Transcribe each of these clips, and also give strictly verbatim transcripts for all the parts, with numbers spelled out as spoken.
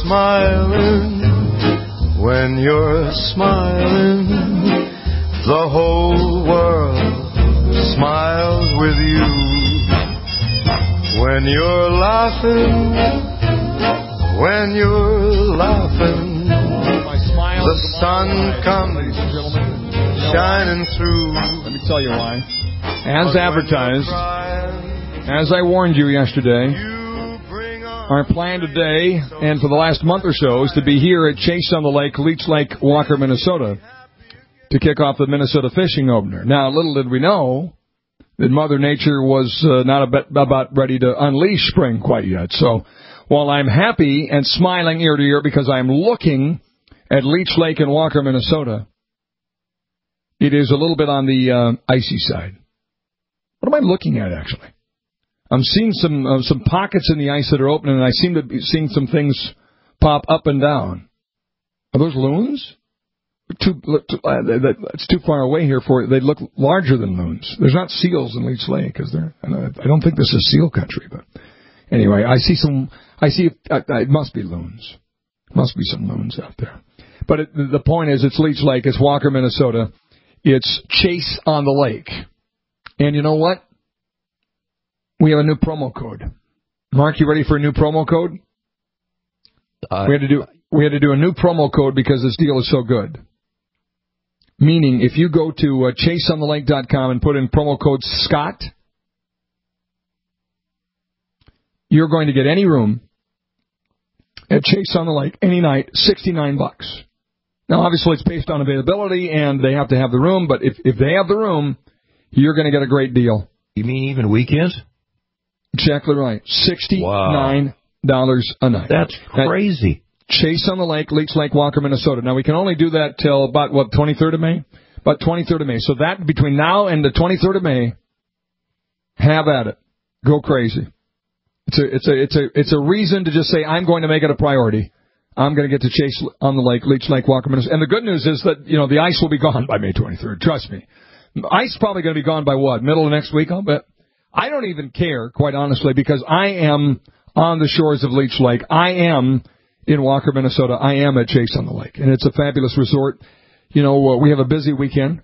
smiling, when you're smiling, the whole world smiles with you. When you're laughing, when you're laughing, the sun comes shining through. Let me tell you why. As advertised, as I warned you yesterday, our plan today and for the last month or so is to be here at Chase on the Lake, Leech Lake, Walker, Minnesota, to kick off the Minnesota fishing opener. Now, little did we know that Mother Nature was uh, not a bit, about ready to unleash spring quite yet. So while I'm happy and smiling ear to ear because I'm looking at Leech Lake in Walker, Minnesota, it is a little bit on the uh, icy side. What am I looking at, actually? I'm seeing some uh, some pockets in the ice that are open, and I seem to be seeing some things pop up and down. Are those loons? Too, uh, that's too far away here for it. They look larger than loons. There's not seals in Leech Lake, is there? I don't think this is seal country, but anyway, I see some. I see uh, it must be loons. Must be some loons out there. But it, the point is, it's Leech Lake. It's Walker, Minnesota. It's Chase on the Lake. And you know what? We have a new promo code. Mark, you ready for a new promo code? Uh, we had to do we had to do a new promo code because this deal is so good. Meaning, if you go to uh, chase on the lake dot com and put in promo code Scott, you're going to get any room at Chase on the Lake any night, sixty-nine bucks. Now, obviously, it's based on availability, and they have to have the room. But if if they have the room, you're going to get a great deal. You mean even weekends? Exactly right. sixty-nine dollars wow. a night. That's crazy. At Chase on the Lake, Leech Lake, Walker, Minnesota. Now, we can only do that till about, what, twenty-third of May? About twenty-third of May. So that, between now and the twenty-third of May, have at it. Go crazy. It's a, it's a, it's a, it's a reason to just say, I'm going to make it a priority. I'm going to get to Chase on the Lake, Leech Lake, Walker, Minnesota. And the good news is that, you know, the ice will be gone by May twenty-third. Trust me. Ice probably going to be gone by what? Middle of next week, I'll bet. I don't even care, quite honestly, because I am on the shores of Leech Lake. I am in Walker, Minnesota. I am at Chase on the Lake, and it's a fabulous resort. You know, uh, we have a busy weekend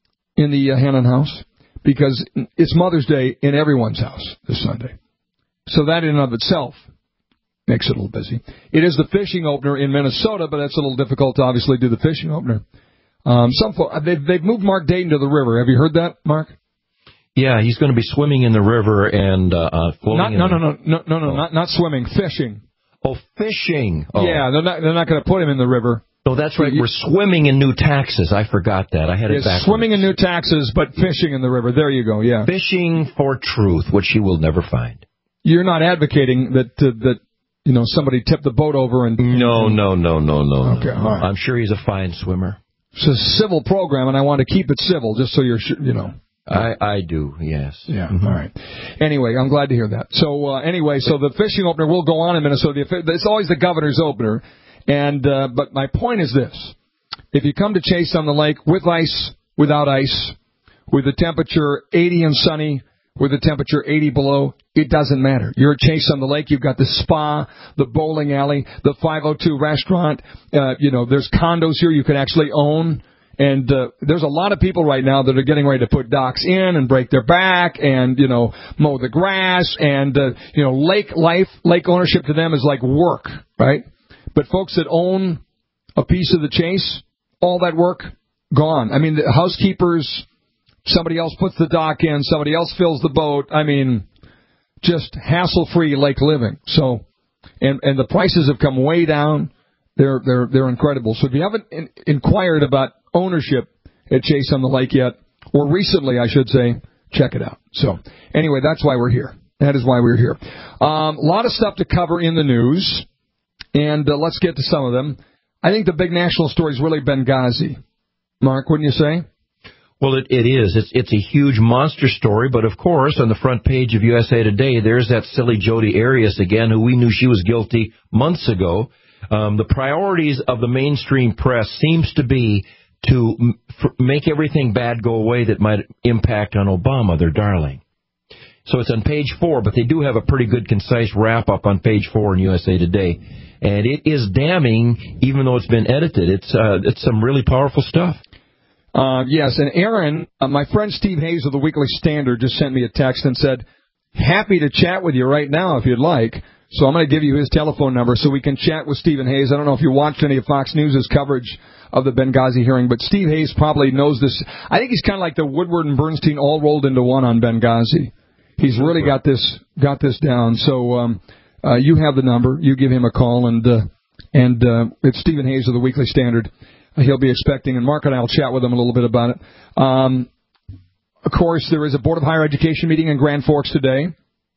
in the uh, Hannon house because it's Mother's Day in everyone's house this Sunday. So that in and of itself makes it a little busy. It is the fishing opener in Minnesota, but that's a little difficult to obviously do the fishing opener. Um, some they've, they've moved Mark Dayton to the river. Have you heard that, Mark? Yeah, he's going to be swimming in the river and uh, uh, floating. Not, in no, the... no, no, no, no, no, oh. not not swimming, fishing. Oh, fishing. Oh. Yeah, they're not they're not going to put him in the river. Oh, that's right. We're swimming in new taxes. I forgot that. I had it backwards. Swimming in new taxes, but fishing in the river. There you go. Yeah. Fishing for truth, which you will never find. You're not advocating that uh, that you know somebody tipped the boat over and. No, no, no, no, no. Okay, no. all right. I'm sure he's a fine swimmer. It's a civil program, and I want to keep it civil, just so you're you know. I, I do, yes. Yeah, mm-hmm. All right. Anyway, I'm glad to hear that. So, uh, anyway, so the fishing opener will go on in Minnesota. It's always the governor's opener. And uh, but my point is this. If you come to Chase on the Lake with ice, without ice, with the temperature eighty and sunny, with the temperature eighty below, it doesn't matter. You're at Chase on the Lake. You've got the spa, the bowling alley, the five oh two restaurant. Uh, you know, there's condos here you can actually own. And uh, there's a lot of people right now that are getting ready to put docks in and break their back and, you know, mow the grass. And, uh, you know, lake life, lake ownership to them is like work, right? But folks that own a piece of the Chase, all that work, gone. I mean, the housekeepers, somebody else puts the dock in, somebody else fills the boat. I mean, just hassle-free lake living. So, and, and the prices have come way down. They're, they're, they're incredible. So if you haven't in, inquired about ownership at Chase on the Lake yet, or recently, I should say, check it out. So, anyway, that's why we're here. That is why we're here. Um, a lot of stuff to cover in the news, and uh, let's get to some of them. I think the big national story is really Benghazi. Mark, wouldn't you say? Well, it, it is. It's, it's a huge monster story, but of course, on the front page of U S A Today, there's that silly Jodi Arias again, who we knew she was guilty months ago. Um, the priorities of the mainstream press seems to be to m- f- make everything bad go away that might impact on Obama, their darling. So it's on page four, but they do have a pretty good, concise wrap-up on page four in U S A Today. And it is damning, even though it's been edited. It's uh, it's some really powerful stuff. Uh, yes, and Aaron, uh, my friend Steve Hayes of the Weekly Standard just sent me a text and said, happy to chat with you right now if you'd like. So I'm going to give you his telephone number so we can chat with Stephen Hayes. I don't know if you watched any of Fox News' coverage of the Benghazi hearing, but Steve Hayes probably knows this. I think he's kind of like the Woodward and Bernstein all rolled into one on Benghazi. He's really got this got this down. So um, uh, you have the number. You give him a call, and uh, and uh, it's Stephen Hayes of the Weekly Standard. Uh, he'll be expecting, and Mark and I will chat with him a little bit about it. Um, of course, there is a Board of Higher Education meeting in Grand Forks today.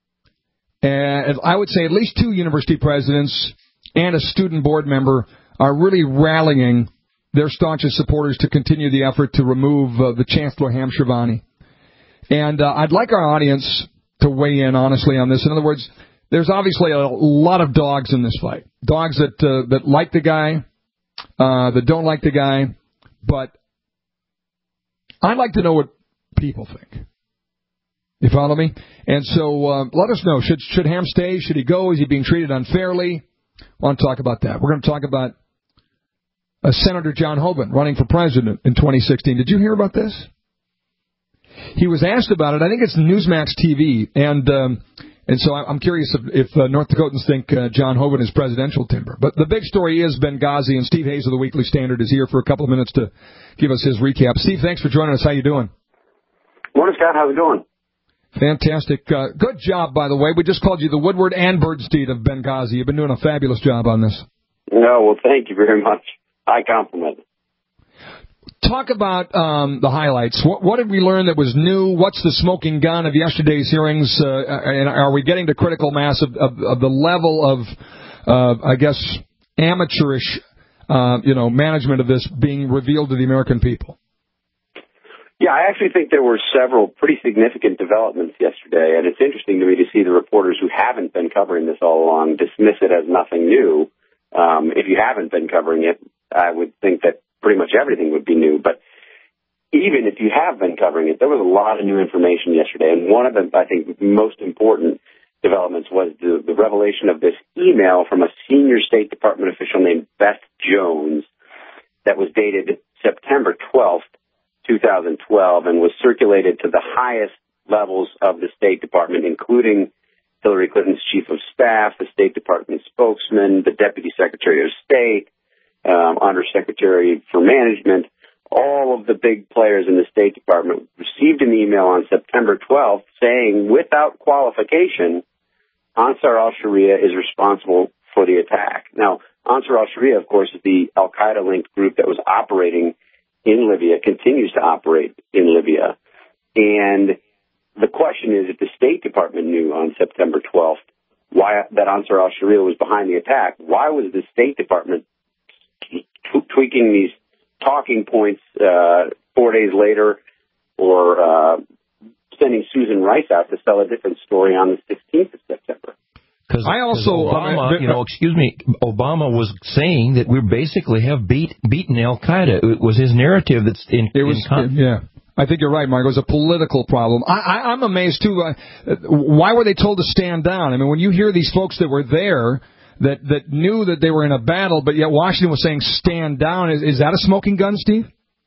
And I would say at least two university presidents and a student board member are really rallying their staunchest supporters to continue the effort to remove uh, the Chancellor Ham Shivani. And uh, I'd like our audience to weigh in honestly on this. In other words, there's obviously a lot of dogs in this fight. Dogs that uh, that like the guy, uh, that don't like the guy. But I'd like to know what people think. You follow me? And so uh, let us know. Should should Ham stay? Should he go? Is he being treated unfairly? I want to talk about that. We're going to talk about uh, Senator John Hoeven running for president in twenty sixteen. Did you hear about this? He was asked about it. I think it's Newsmax T V. And um, and so I'm curious if, if uh, North Dakotans think uh, John Hoeven is presidential timber. But the big story is Benghazi, and Steve Hayes of the Weekly Standard is here for a couple of minutes to give us his recap. Steve, thanks for joining us. How you doing? Morning, Scott. How's it going? Fantastic. Uh, good job, by the way. We just called you the Woodward and Bernstein of Benghazi. You've been doing a fabulous job on this. No, well, thank you very much. I compliment. Talk about um, the highlights. What, what did we learn that was new? What's the smoking gun of yesterday's hearings? Uh, and are we getting to critical mass of, of, of the level of, uh, I guess, amateurish, uh, you know, management of this being revealed to the American people? Yeah, I actually think there were several pretty significant developments yesterday, and it's interesting to me to see the reporters who haven't been covering this all along dismiss it as nothing new. Um, if you haven't been covering it, I would think that pretty much everything would be new. But even if you have been covering it, there was a lot of new information yesterday, and one of the, I think, most important developments was the, the revelation of this email from a senior State Department official named Beth Jones that was dated September twelfth, two thousand twelve, and was circulated to the highest levels of the State Department, including Hillary Clinton's chief of staff, the State Department spokesman, the Deputy Secretary of State, um, Undersecretary for Management. All of the big players in the State Department received an email on September twelfth saying, without qualification, Ansar al-Sharia is responsible for the attack. Now, Ansar al-Sharia, of course, is the al-Qaeda-linked group that was operating in Libya, continues to operate in Libya. And the question is, if the State Department knew on September twelfth why that Ansar al-Sharia was behind the attack, why was the State Department t- tweaking these talking points uh, four days later, or uh, sending Susan Rice out to sell a different story on the sixteenth of September? Because I also, Obama, you know, excuse me, Obama was saying that we basically have beat beaten Al Qaeda. It was his narrative that's in. It was, in con- yeah. I think you're right, Mark. It was a political problem. I, I, I'm amazed too. Uh, why were they told to stand down? I mean, when you hear these folks that were there that that knew that they were in a battle, but yet Washington was saying stand down, is, is that a smoking gun, Steve?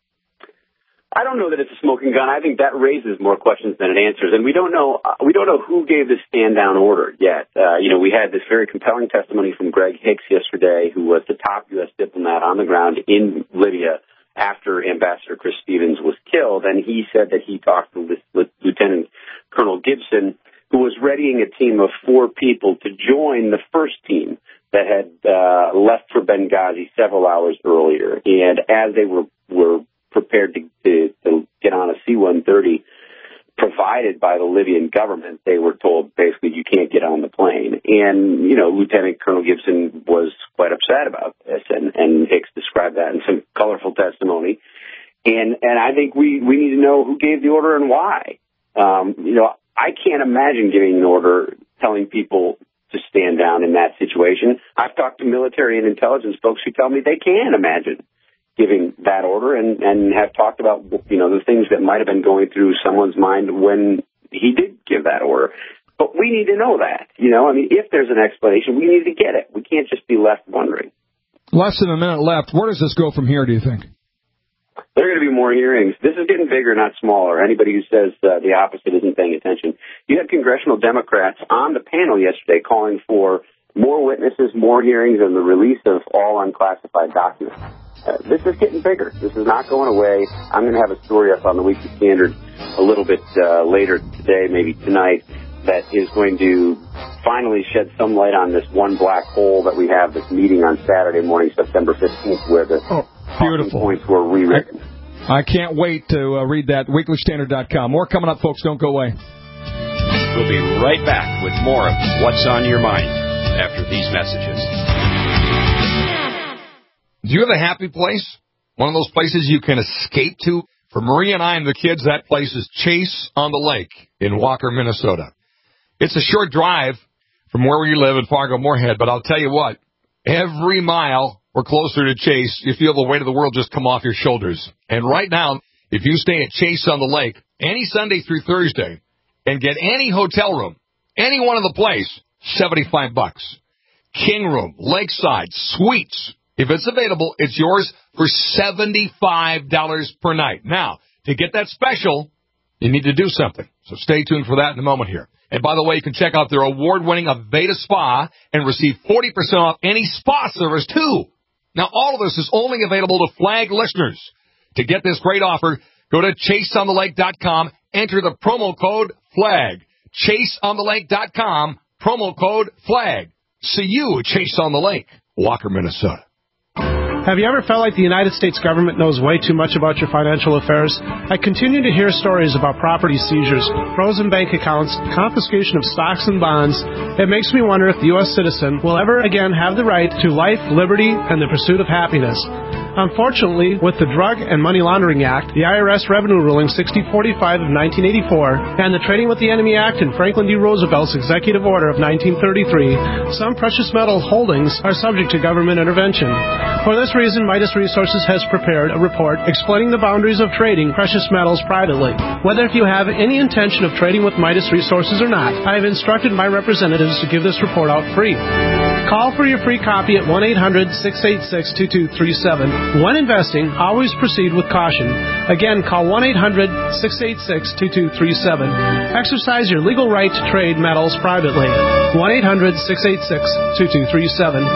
I don't know that it's a smoking gun. I think that raises more questions than it answers, and we don't know uh, we don't know who gave the stand down order yet. Uh, you know, we had this very compelling testimony from Greg Hicks yesterday, who was the top U S diplomat on the ground in Libya after Ambassador Chris Stevens was killed, and he said that he talked to Lieutenant Colonel Gibson, who was readying a team of four people to join the first team that had uh, left for Benghazi several hours earlier, and as they were were prepared to, to, to get on a C one thirty provided by the Libyan government, they were told basically you can't get on the plane. And, you know, Lieutenant Colonel Gibson was quite upset about this, and, and Hicks described that in some colorful testimony. And and I think we, we need to know who gave the order and why. Um, you know, I can't imagine giving an order telling people to stand down in that situation. I've talked to military and intelligence folks who tell me they can imagine giving that order, and, and have talked about, you know, the things that might have been going through someone's mind when he did give that order. But we need to know that. You know, I mean, if there's an explanation, we need to get it. We can't just be left wondering. Less than a minute left. Where does this go from here, do you think? There are going to be more hearings. This is getting bigger, not smaller. Anybody who says uh, the opposite isn't paying attention. You had congressional Democrats on the panel yesterday calling for more witnesses, more hearings, and the release of all unclassified documents. Uh, this is getting bigger. This is not going away. I'm going to have a story up on the Weekly Standard a little bit uh, later today, maybe tonight, that is going to finally shed some light on this one black hole that we have, this meeting on Saturday morning, September fifteenth, where the oh, beautiful. points were rewritten. I, I can't wait to uh, read that, weekly standard dot com. More coming up, folks. Don't go away. We'll be right back with more of What's on Your Mind after these messages. Do you have a happy place? One of those places you can escape to? For Marie and I and the kids, that place is Chase on the Lake in Walker, Minnesota. It's a short drive from where we live in Fargo-Moorhead, but I'll tell you what, every mile we're closer to Chase, you feel the weight of the world just come off your shoulders. And right now, if you stay at Chase on the Lake any Sunday through Thursday and get any hotel room, any one of the place, seventy-five bucks. King room, lakeside, suites. If it's available, it's yours for seventy-five dollars per night. Now, to get that special, you need to do something. So stay tuned for that in a moment here. And by the way, you can check out their award-winning Aveda Spa and receive forty percent off any spa service, too. Now, all of this is only available to Flag listeners. To get this great offer, go to chase on the lake dot com, enter the promo code FLAG. chase on the lake dot com, promo code FLAG. See you at Chase on the Lake, Walker, Minnesota. Have you ever felt like the United States government knows way too much about your financial affairs? I continue to hear stories about property seizures, frozen bank accounts, confiscation of stocks and bonds. It makes me wonder if the U S citizen will ever again have the right to life, liberty, and the pursuit of happiness. Unfortunately, with the Drug and Money Laundering Act, the I R S Revenue Ruling sixty forty-five of nineteen eighty-four, and the Trading with the Enemy Act and Franklin D. Roosevelt's Executive Order of nineteen thirty-three, some precious metal holdings are subject to government intervention. For this reason, Midas Resources has prepared a report explaining the boundaries of trading precious metals privately. Whether if you have any intention of trading with Midas Resources or not, I have instructed my representatives to give this report out free. Call for your free copy at one eight hundred, six eight six, two two three seven. When investing, always proceed with caution. Again, call one eight hundred, six eight six, two two three seven. Exercise your legal right to trade metals privately. one eight hundred, six eight six, two two three seven.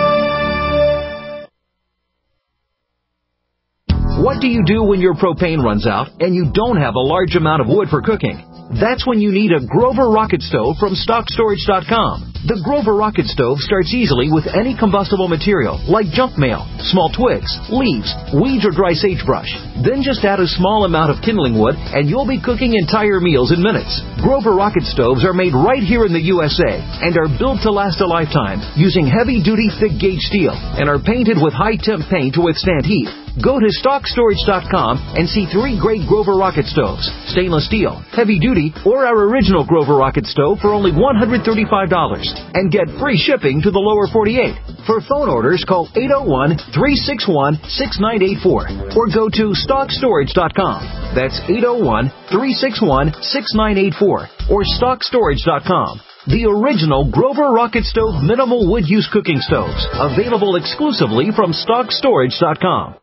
What do you do when your propane runs out and you don't have a large amount of wood for cooking? That's when you need a Grover Rocket Stove from stock storage dot com. The Grover Rocket Stove starts easily with any combustible material like junk mail, small twigs, leaves, weeds, or dry sagebrush. Then just add a small amount of kindling wood and you'll be cooking entire meals in minutes. Grover Rocket Stoves are made right here in the U S A and are built to last a lifetime using heavy-duty thick-gauge steel and are painted with high-temp paint to withstand heat. Go to stock storage dot com and see three great Grover Rocket Stoves, stainless steel, heavy-duty, or our original Grover Rocket Stove for only one hundred thirty-five dollars and get free shipping to the lower forty-eight. For phone orders, call eight oh one, three six one, six nine eight four or go to stock storage dot com. That's eight oh one, three six one, six nine eight four or stock storage dot com. The original Grover Rocket Stove minimal wood use cooking stoves, available exclusively from stock storage dot com.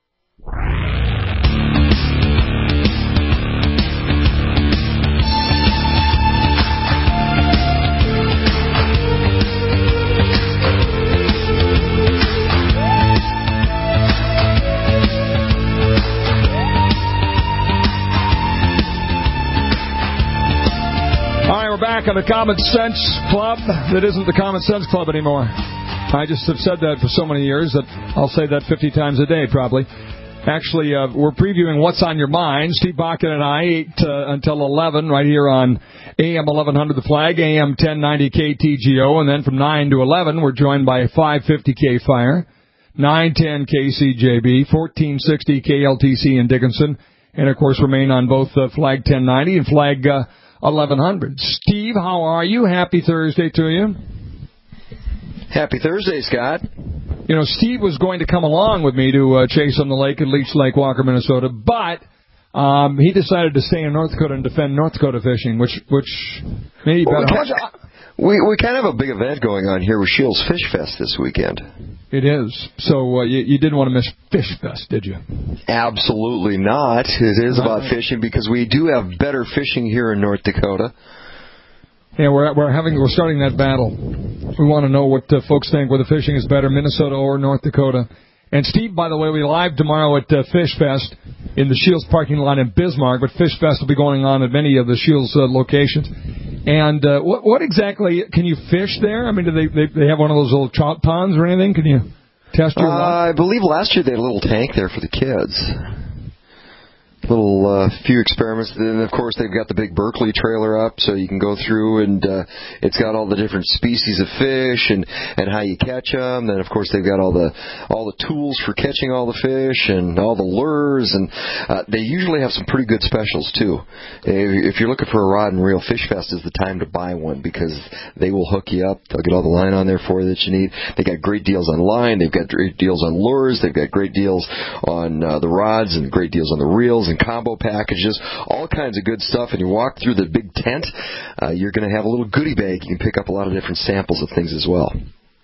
We're back on the Common Sense Club. That isn't the Common Sense Club anymore. I just have said that for so many years that I'll say that fifty times a day, probably. Actually, uh, we're previewing What's on Your Mind. Steve Bakken and I, eight uh, until eleven, right here on A M eleven hundred The Flag, A M ten ninety K T G O, and then from nine to eleven, we're joined by five fifty K Fire, nine ten K C J B, fourteen sixty K L T C in Dickinson, and, of course, remain on both uh, Flag ten ninety and Flag uh, eleven hundred. Steve, how are you? Happy Thursday to you. Happy Thursday, Scott. You know, Steve was going to come along with me to uh, Chase on the Lake at Leech Lake, Walker, Minnesota, but Um, he decided to stay in North Dakota and defend North Dakota fishing, which which maybe well, better. We, kind of, we, we kind of have a big event going on here with Shields Fish Fest this weekend. It is. So uh, you, you didn't want to miss Fish Fest, did you? Absolutely not. It is about right. fishing because we do have better fishing here in North Dakota. Yeah, we're we're having we're starting that battle. We want to know what uh, folks think, whether fishing is better, Minnesota or North Dakota. And Steve, by the way, we live tomorrow at uh, Fish Fest in the Shields parking lot in Bismarck, but Fish Fest will be going on at many of the Shields uh, locations. And uh, what what exactly can you fish there? I mean, do they they, they have one of those little trout ponds or anything? Can you test your? Uh, I believe last year they had a little tank there for the kids. Little uh, few experiments, and of course they've got the big Berkeley trailer up, so you can go through, and uh, it's got all the different species of fish and, and how you catch them. Then of course they've got all the all the tools for catching all the fish and all the lures, and uh, they usually have some pretty good specials too. If you're looking for a rod and reel, Fish Fest is the time to buy one because they will hook you up. They'll get all the line on there for you that you need. They got great deals on line. They've got great deals on lures. They've got great deals on uh, the rods and great deals on the reels and combo packages, all kinds of good stuff. And you walk through the big tent, uh, you're going to have a little goodie bag. You can pick up a lot of different samples of things as well.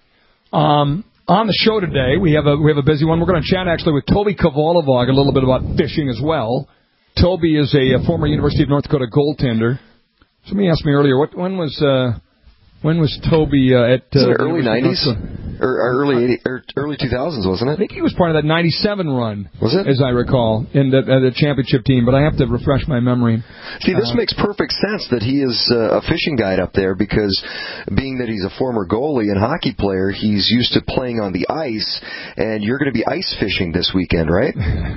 Um, on the show today, we have a we have a busy one. We're going to chat actually with Toby Kovalovog a little bit about fishing as well. Toby is a, a former University of North Dakota goaltender. Somebody asked me earlier, what when was uh, when was Toby uh, at uh, the early nineties? Or early eighty, or early two thousands, wasn't it? I think he was part of that ninety-seven run, was it? As I recall, in the, uh, the championship team. But I have to refresh my memory. See, this uh, makes perfect sense that he is uh, a fishing guide up there because, being that he's a former goalie and hockey player, he's used to playing on the ice. And you're going to be ice fishing this weekend, right?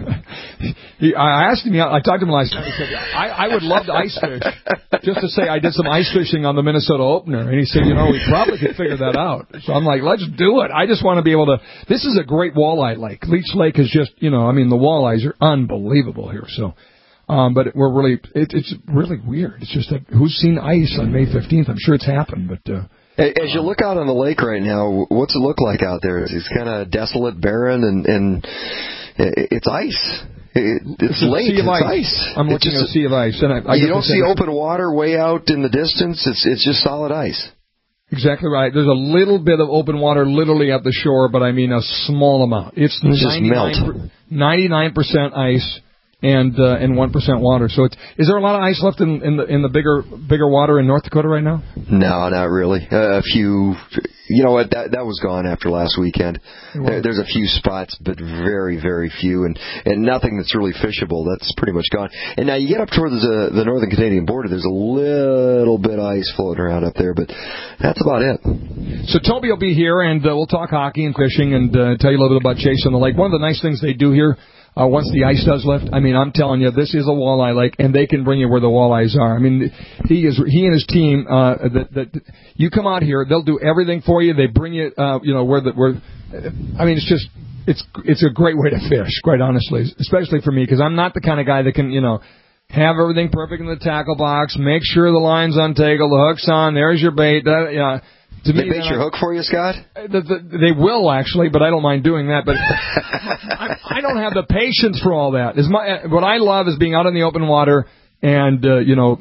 he, I asked him. I talked to him last night. He said, I, "I would love to ice fish, just to say I did some ice fishing on the Minnesota opener." And he said, "You know, we probably could figure that out." So I'm like, "Let's do it. I just want to be able to." This is a great walleye lake. Leech Lake is just, you know, I mean, the walleyes are unbelievable here. So, um, but we're really, it, it's really weird. It's just that who's seen ice on May fifteenth? I'm sure it's happened, but. Uh, As you look out on the lake right now, what's it look like out there? It's kind of desolate, barren, and, and it's ice. It, it's, it's lake. It's ice. ice. I'm looking just, at a sea of ice, and I, I you don't see open water way out in the distance. It's it's just solid ice. Exactly right. There's a little bit of open water literally at the shore, but I mean a small amount. It's just melt. ninety-nine percent ice and uh, and one percent water. So it's, is there a lot of ice left in, in the in the bigger bigger water in North Dakota right now? No, not really. Uh, a few. You know what? That that was gone after last weekend. There, there's a few spots, but very, very few, and, and nothing that's really fishable. That's pretty much gone. And now you get up towards the, the northern Canadian border, there's a little bit of ice floating around up there, but that's about it. So Toby will be here, and uh, we'll talk hockey and fishing and uh, tell you a little bit about Chase on the Lake. One of the nice things they do here, Uh, once the ice does lift, I mean, I'm telling you, this is a walleye lake, and they can bring you where the walleyes are. I mean, he is he and his team. Uh, that, that you come out here, they'll do everything for you. They bring you, uh, you know, where the where. I mean, it's just it's it's a great way to fish, quite honestly, especially for me because I'm not the kind of guy that can, you know, have everything perfect in the tackle box, make sure the line's on tackle, the hook's on, there's your bait. That, you know, To they bait your I, hook for you, Scott? The, the, they will, actually, but I don't mind doing that. But I, I don't have the patience for all that. Is my, what I love is being out in the open water and, uh, you know,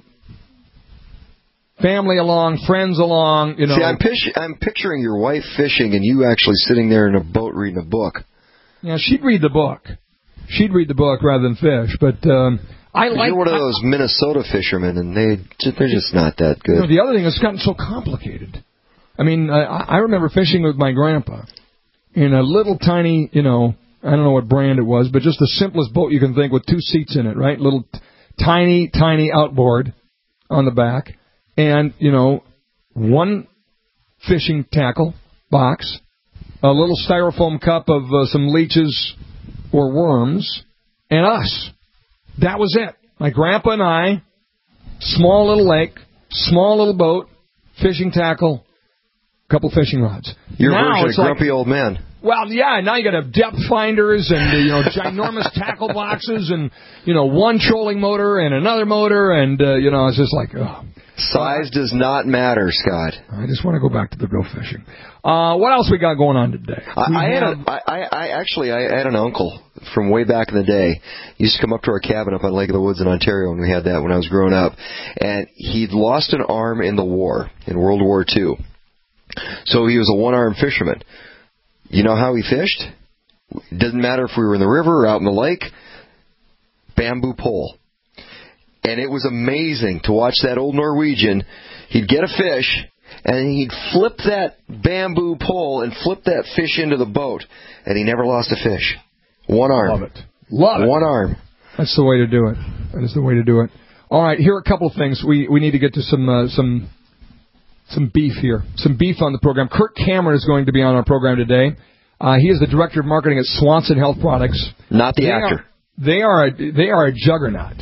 family along, friends along. You know. See, I'm, pish- I'm picturing your wife fishing and you actually sitting there in a boat reading a book. Yeah, she'd read the book. She'd read the book rather than fish. But um, I like. You're one of those Minnesota fishermen, and they they're just not that good. You know, the other thing is it's gotten so complicated. I mean, I, I remember fishing with my grandpa in a little tiny, you know, I don't know what brand it was, but just the simplest boat you can think with two seats in it, right? Little t- tiny, tiny outboard on the back and, you know, one fishing tackle box, a little styrofoam cup of uh, some leeches or worms, and us. That was it. My grandpa and I, small little lake, small little boat, fishing tackle, couple fishing rods. Your now version it's of grumpy like, old man. Well, yeah, now you got to have depth finders and, you know, ginormous tackle boxes and, you know, one trolling motor and another motor and, uh, you know, it's just like, oh. Size does not matter, Scott. I just want to go back to the real fishing. Uh, what else we got going on today? I, I had a, I, I actually I had an uncle from way back in the day. He used to come up to our cabin up on Lake of the Woods in Ontario, and we had that when I was growing up. And he'd lost an arm in the war, in World War Two. So he was a one-armed fisherman. You know how he fished? It doesn't matter if we were in the river or out in the lake. Bamboo pole. And it was amazing to watch that old Norwegian. He'd get a fish, and he'd flip that bamboo pole and flip that fish into the boat. And he never lost a fish. One arm. Love it. Love it. One arm. That's the way to do it. That is the way to do it. All right, here are a couple of things. We we need to get to some uh, some some beef here. Some beef on the program. Kirk Cameron is going to be on our program today. Uh, he is the Director of Marketing at Swanson Health Products. Not the they actor. Are, they are a, they are a juggernaut.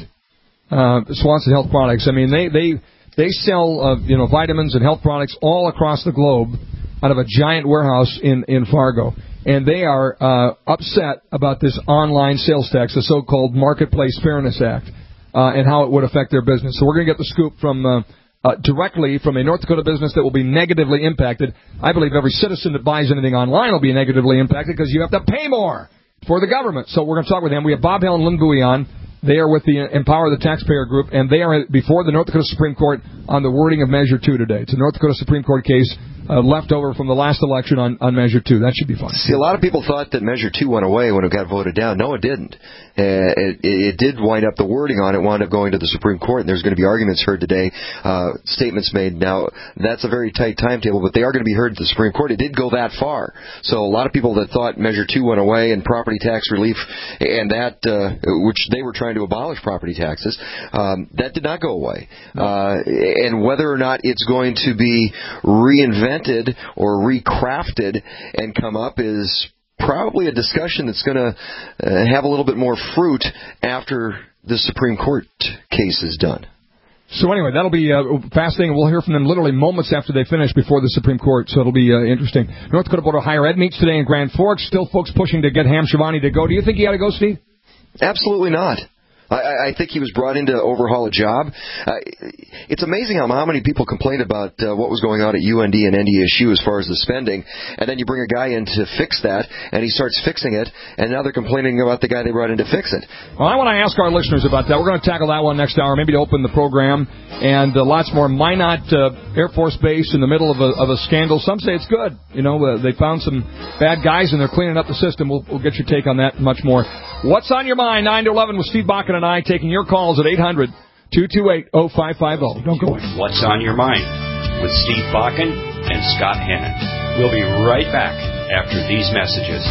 Uh, Swanson Health Products. I mean, they they they sell uh, you know vitamins and health products all across the globe out of a giant warehouse in in Fargo, and they are uh, upset about this online sales tax, the so-called Marketplace Fairness Act, uh, and how it would affect their business. So we're going to get the scoop from uh, uh, directly from a North Dakota business that will be negatively impacted. I believe every citizen that buys anything online will be negatively impacted because you have to pay more for the government. So we're going to talk with them. We have Bob Hill and Lynn Bowie on. They are with the Empower the Taxpayer Group, and they are before the North Dakota Supreme Court on the wording of Measure two today. It's a North Dakota Supreme Court case uh, left over from the last election on, on Measure two. That should be fun. See, a lot of people thought that Measure two went away when it got voted down. No, it didn't. Uh, it, it did wind up, the wording on it wound up going to the Supreme Court, and there's going to be arguments heard today, uh, statements made. Now, that's a very tight timetable, but they are going to be heard at the Supreme Court. It did go that far. So a lot of people that thought Measure two went away and property tax relief, and that, uh, which they were trying to abolish property taxes, um, that did not go away. Uh, and whether or not it's going to be reinvented or recrafted and come up is probably a discussion that's going to uh, have a little bit more fruit after the Supreme Court case is done. So anyway, that'll be uh, fascinating. We'll hear from them literally moments after they finish before the Supreme Court, so it'll be uh, interesting. North Dakota Board of Higher Ed meets today in Grand Forks. Still folks pushing to get Ham Shivani to go. Do you think he ought to go, Steve? Absolutely not. I, I think he was brought in to overhaul a job. Uh, it's amazing how, how many people complained about uh, what was going on at U N D and N D S U as far as the spending, and then you bring a guy in to fix that, and he starts fixing it, and now they're complaining about the guy they brought in to fix it. Well, I want to ask our listeners about that. We're going to tackle that one next hour, maybe to open the program, and uh, lots more. Minot uh, Air Force Base in the middle of a, of a scandal. Some say it's good. You know, uh, they found some bad guys, and they're cleaning up the system. We'll, we'll get your take on that and much more. What's on your mind? nine to eleven with Steve Bakken and I, taking your calls at eight hundred, two two eight, oh five five oh. Don't go away. What's on your mind with Steve Bakken and Scott Hannon. We'll be right back after these messages.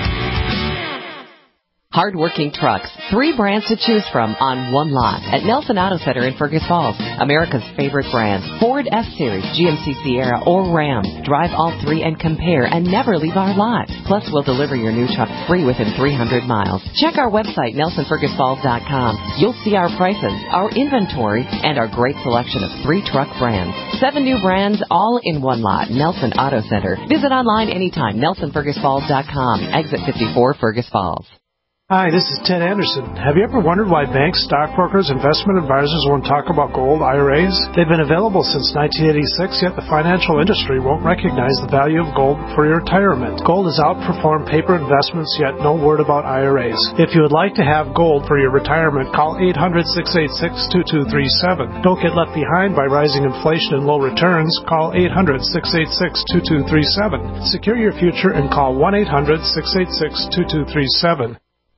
Hard-working trucks, three brands to choose from on one lot at Nelson Auto Center in Fergus Falls. America's favorite brands, Ford F-Series, G M C Sierra, or Ram. Drive all three and compare and never leave our lot. Plus, we'll deliver your new truck free within three hundred miles. Check our website, nelson fergus falls dot com. You'll see our prices, our inventory, and our great selection of three truck brands. Seven new brands, all in one lot, Nelson Auto Center. Visit online anytime, nelson fergus falls dot com. Exit fifty-four, Fergus Falls. Hi, this is Ted Anderson. Have you ever wondered why banks, stockbrokers, investment advisors won't talk about gold I R As? They've been available since nineteen eighty-six, yet the financial industry won't recognize the value of gold for your retirement. Gold has outperformed paper investments, yet no word about I R As. If you would like to have gold for your retirement, call eight hundred, six eight six, two two three seven. Don't get left behind by rising inflation and low returns. Call eight hundred, six eight six, two two three seven. Secure your future and call one eight hundred, six eight six, two two three seven.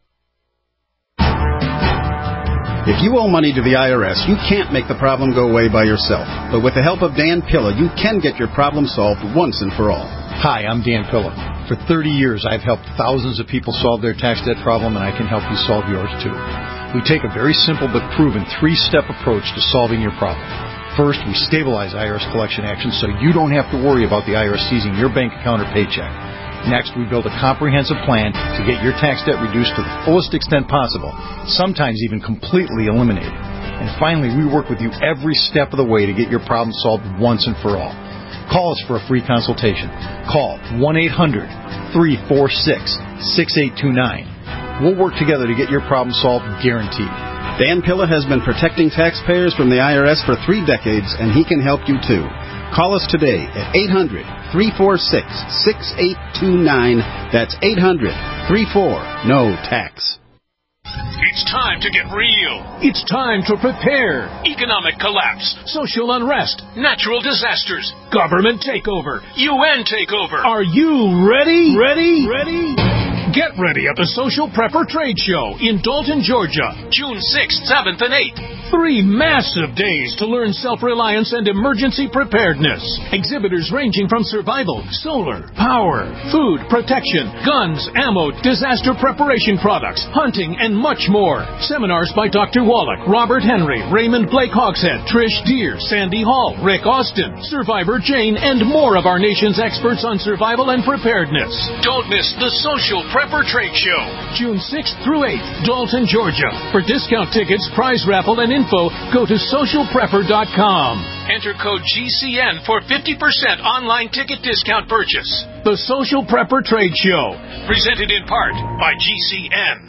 If you owe money to the I R S, you can't make the problem go away by yourself. But with the help of Dan Pilla, you can get your problem solved once and for all. Hi, I'm Dan Pilla. For thirty years, I've helped thousands of people solve their tax debt problem, and I can help you solve yours too. We take a very simple but proven three-step approach to solving your problem. First, we stabilize I R S collection actions so you don't have to worry about the I R S seizing your bank account or paycheck. Next, we build a comprehensive plan to get your tax debt reduced to the fullest extent possible, sometimes even completely eliminated. And finally, we work with you every step of the way to get your problem solved once and for all. Call us for a free consultation. Call one eight hundred, three four six, six eight two nine. We'll work together to get your problem solved, guaranteed. Dan Pilla has been protecting taxpayers from the I R S for three decades, and he can help you too. Call us today at eight hundred, three four six, six eight two nine. That's eight hundred, three four, N O tax. It's time to get real. It's time to prepare. Economic collapse, social unrest, natural disasters, government takeover, U N takeover. Are you ready? Ready? Ready? Get ready at the Social Prepper Trade Show in Dalton, Georgia, June sixth, seventh, and eighth. Three massive days to learn self-reliance and emergency preparedness. Exhibitors ranging from survival, solar, power, food, protection, guns, ammo, disaster preparation products, hunting, and much more. Seminars by Doctor Wallach, Robert Henry, Raymond Blake Hogshead, Trish Deere, Sandy Hall, Rick Austin, Survivor Jane, and more of our nation's experts on survival and preparedness. Don't miss the Social Prepper Trade Show, June sixth through eighth, Dalton, Georgia. For discount tickets, prize raffle, and info, go to social prepper dot com. Enter code G C N for fifty percent online ticket discount purchase. The Social Prepper Trade Show, presented in part by G C N.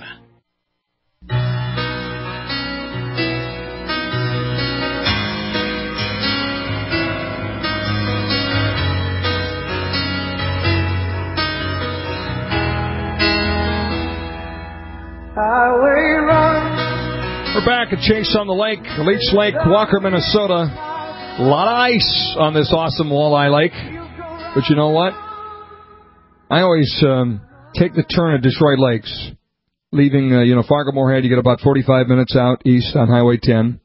We're back at Chase on the Lake, Leech Lake, Walker, Minnesota. A lot of ice on this awesome walleye lake. But you know what? I always um, take the turn at Detroit Lakes, leaving, uh, you know, Fargo-Moorhead. You get about forty-five minutes out east on Highway ten.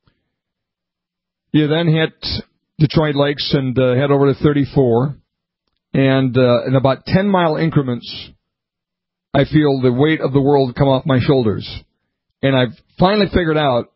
You then hit Detroit Lakes and uh, head over to thirty-four. And uh, in about ten-mile increments, I feel the weight of the world come off my shoulders. And I've finally figured out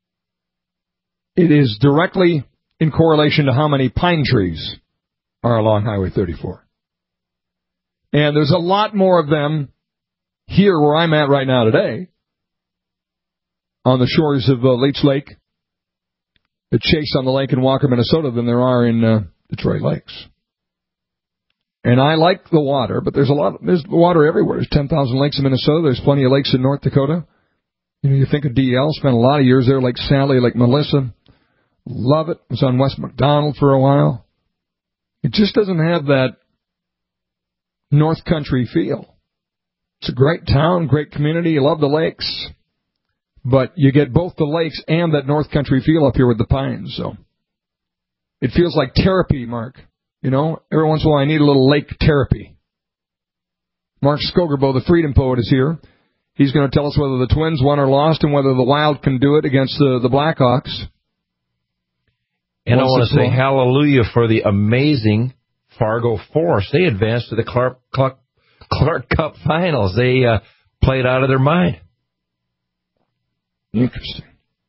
it is directly in correlation to how many pine trees are along Highway thirty-four. And there's a lot more of them here where I'm at right now today, on the shores of uh, Leech Lake, at Chase on the Lake in Walker, Minnesota, than there are in uh, Detroit Lakes. And I like the water, but there's a lot, there's water everywhere. There's ten thousand lakes in Minnesota. There's plenty of lakes in North Dakota. You know, you think of D L, spent a lot of years there, Lake Sally, Lake Melissa. Love it. Was on West McDonald for a while. It just doesn't have that North Country feel. It's a great town, great community. You love the lakes. But you get both the lakes and that North Country feel up here with the pines. So it feels like therapy, Mark. You know, every once in a while I need a little lake therapy. Mark Skogerbo, the Freedom Poet, is here. He's going to tell us whether the Twins won or lost and whether the Wild can do it against the, the Blackhawks. And Once I want to say more. hallelujah for the amazing Fargo Force. They advanced to the Clark, Clark, Clark Cup Finals. They uh, played out of their mind. Interesting.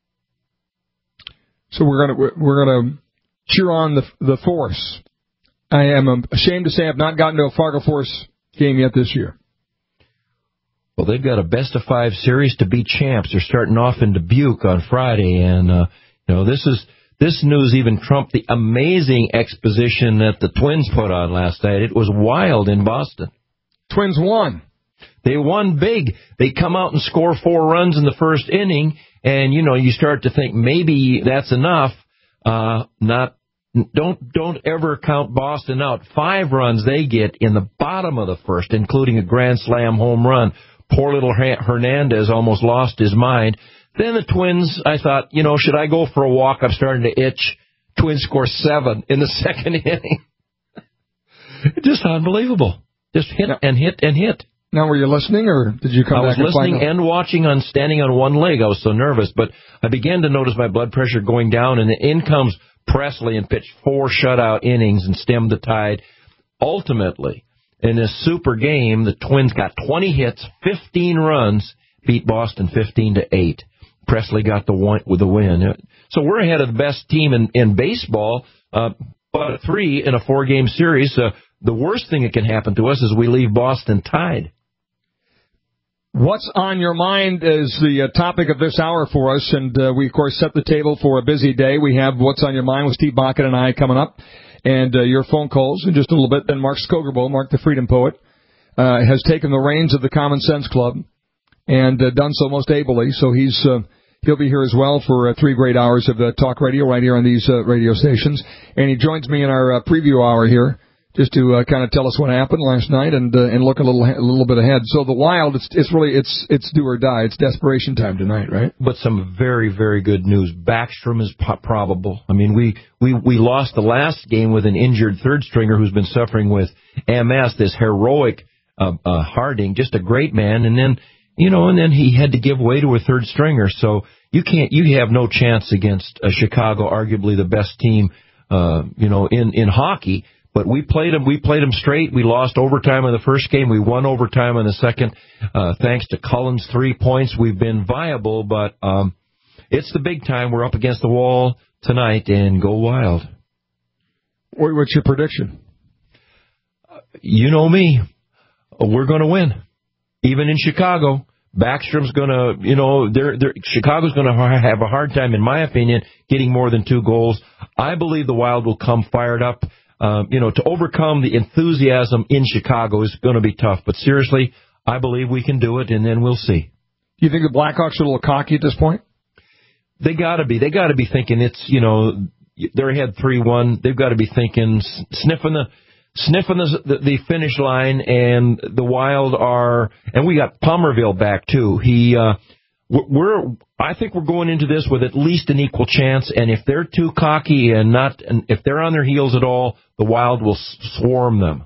So we're going to we're going to cheer on the the Force. I am ashamed to say I've not gotten to a Fargo Force game yet this year. Well, they've got a best-of-five series to be champs. They're starting off in Dubuque on Friday, and uh, you know this is this news even trumped the amazing exposition that the Twins put on last night. It was wild in Boston. Twins won. They won big. They come out and score four runs in the first inning, and you know you start to think maybe that's enough. Uh, not don't don't ever count Boston out. Five runs they get in the bottom of the first, including a grand slam home run. Poor little Hernandez almost lost his mind. Then the Twins, I thought, you know, should I go for a walk? I'm starting to itch. Twins score seven in the second inning. Just unbelievable. Just hit now, and hit and hit. Now, were you listening, or did you come I back was listening and, and watching on standing on one leg. I was so nervous, but I began to notice my blood pressure going down, and in comes Presley and pitched four shutout innings and stemmed the tide. Ultimately, in this super game, the Twins got twenty hits, fifteen runs, beat Boston fifteen to eight. Presley got the one with the win. So we're ahead of the best team in, in baseball, uh, but a three in a four-game series. Uh, the worst thing that can happen to us is we leave Boston tied. What's on your mind is the uh, topic of this hour for us, and uh, we, of course, set the table for a busy day. We have What's on Your Mind with Steve Bakken and I coming up, and uh, your phone calls in just a little bit. Then Mark Skogerbo, Mark the Freedom Poet, uh, has taken the reins of the Common Sense Club and uh, done so most ably. So he's uh, He'll be here as well for uh, three great hours of uh, talk radio right here on these uh, radio stations. And he joins me in our uh, preview hour here just to uh, kind of tell us what happened last night and uh, and look a little a little bit ahead. So the Wild, it's it's really it's it's do or die. It's desperation time tonight, right? But some very very good news. Backstrom is po- probable. I mean, we we we lost the last game with an injured third stringer who's been suffering with M S. This heroic uh, uh, Harding, just a great man, and then you know, and then he had to give way to a third stringer. So you can't you have no chance against uh, Chicago, arguably the best team, uh, you know, in in hockey. But we played them. We played them straight. We lost overtime in the first game. We won overtime in the second. Uh, thanks to Cullen's three points, we've been viable. But um, it's the big time. We're up against the wall tonight, and go Wild. What's your prediction? Uh, you know me. We're going to win, even in Chicago. Backstrom's going to, you know, they're, they're, Chicago's going to have a hard time, in my opinion, getting more than two goals. I believe the Wild will come fired up. Um, you know, to overcome the enthusiasm in Chicago is going to be tough. But seriously, I believe we can do it, and then we'll see. Do you think the Blackhawks are a little cocky at this point? They got to be. They got to be thinking it's, you know, they're ahead three one. They've got to be thinking, sniffing the sniffing the, the, the finish line, and the Wild are, and we got Palmerville back, too. He, uh, we're, I think we're going into this with at least an equal chance, and if they're too cocky and not, and if they're on their heels at all, the Wild will swarm them.